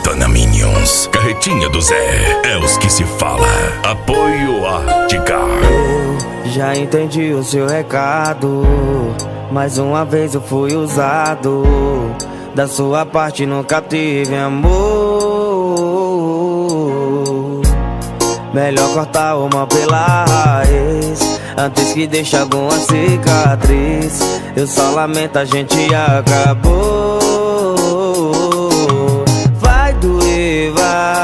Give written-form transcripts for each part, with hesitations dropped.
Santana Minions, Carretinha do Zé, é os que se fala. Apoio Articar. Eu já entendi o seu recado. Mais uma vez eu fui usado. Da sua parte nunca tive amor. Melhor cortar o mal pela raiz, antes que deixe alguma cicatriz. Eu só lamento, a gente acabou. Vai doer,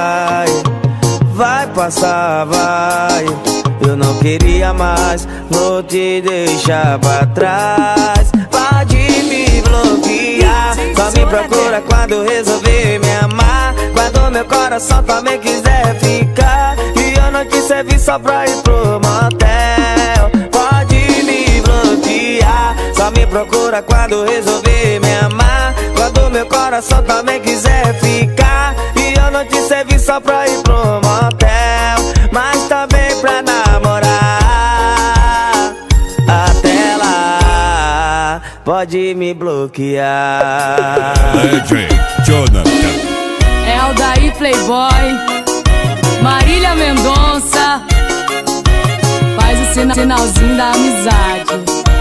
vai passar, vai. Eu não queria mais, vou te deixar pra trás. Pode me bloquear, só me procura quando resolver me amar. Quando meu coração também quiser ficar, e eu não te servi só pra ir pro motel. Pode me bloquear, só me procura quando resolver me amar. Quando meu coração também quiser ficar, e eu não te servi só pra ir pro motel, mas também pra namorar. Até lá, pode me bloquear. DJ Jonathan, é o daí Playboy, Marília Mendonça. Faz o sinalzinho da amizade.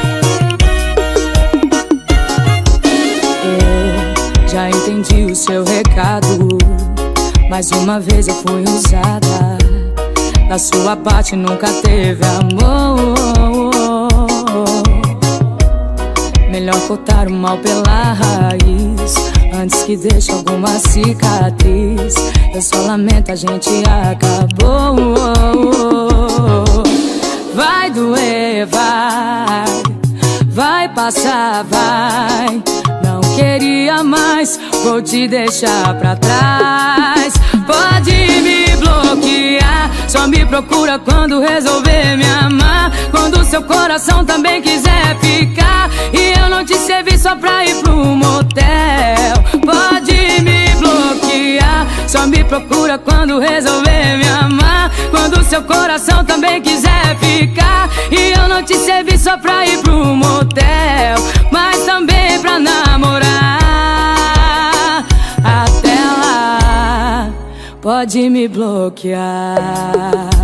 Eu já entendi o seu recado. Mais uma vez eu fui usada. Da sua parte nunca teve amor. Melhor cortar o mal pela raiz, antes que deixe alguma cicatriz. Eu só lamento, a gente acabou. Vai doer, vai passar, vai. Não queria mais, vou te deixar pra trás. Pode me bloquear, só me procura quando resolver me amar. Quando seu coração também quiser ficar, e eu não te servi só pra ir pro motel. Pode me bloquear, só me procura quando resolver me amar. Quando seu coração também quiser ficar, e eu não te servi só pra ir pro motel, mas também pra namorar. Até lá, pode me bloquear.